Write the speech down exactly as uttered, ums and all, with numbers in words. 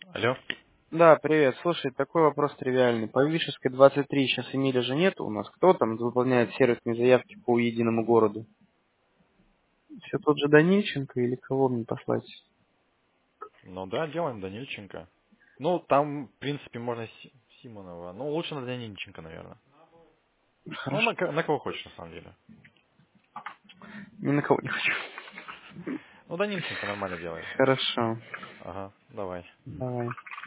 Алло. Да, привет. Слушай, такой вопрос тривиальный. По Вишерской двадцать три сейчас Эмиля же нет у нас. Кто там выполняет сервисные заявки по единому городу? Все тот же Данильченко или кого мне послать? Ну да, делаем Данильченко. Ну, там, в принципе, можно Си- Симонова. Ну, лучше на Данильченко, наверное. Ну, Хорошо. на, ко- на кого хочешь, на самом деле. Ни на кого не хочу. Ну, Данильченко нормально делает. Хорошо. Ага, давай. Давай.